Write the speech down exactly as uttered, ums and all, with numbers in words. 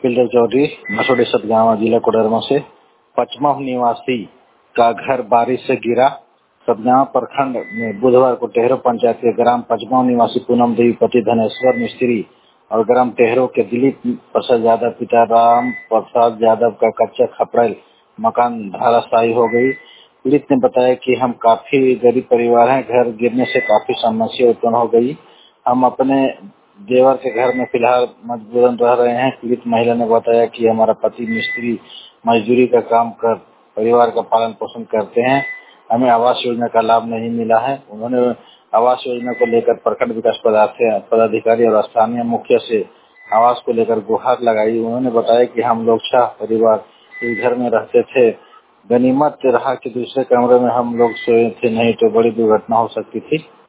कपिल चौधरी मसोड़ी सतगावा जिला कोडरमा से। पचमा निवासी का घर बारिश से गिरा। सतगावा प्रखंड में बुधवार को टेहरो पंचायत के ग्राम पचमा निवासी पूनम देवी पति धनेश्वर मिस्त्री और ग्राम टेहरो के दिलीप प्रसाद यादव पिता राम प्रसाद यादव का कच्चा खपड़ेल मकान धराशायी हो गई। पीड़ित ने बताया कि हम काफी गरीब परिवार हैं, घर गिरने से काफी समस्या उत्पन्न हो गई। हम अपने देवर के घर में फिलहाल मजबूरन रह रहे हैं। पीड़ित महिला ने बताया कि हमारा पति मिस्त्री मजदूरी का काम कर परिवार का पालन पोषण करते हैं, हमें आवास योजना का लाभ नहीं मिला है। उन्होंने आवास योजना को लेकर प्रखंड विकास पदाधिकारी और स्थानीय मुखिया से आवास को लेकर गुहार लगाई। उन्होंने बताया कि हम लोग छह परिवार इस घर में रहते थे। गनीमत रहा कि दूसरे कमरे में हम लोग सोए थे, नहीं तो बड़ी दुर्घटना हो सकती थी।